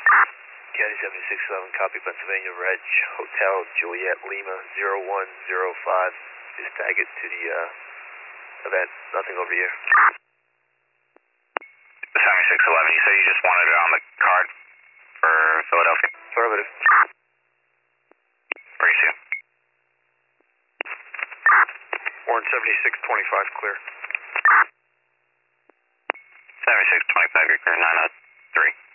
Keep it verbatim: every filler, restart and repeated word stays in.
County seventy-six eleven, copy, Pennsylvania Reg, Hotel Juliet Lima zero one zero five is tagged to the uh, event. Nothing over here. seventy-six eleven, you said you just wanted it on the card for Philadelphia? Affirmative. Where you see him? Warren seventy-six twenty-five, clear. seventy-six twenty-five, you're clear, nine oh three.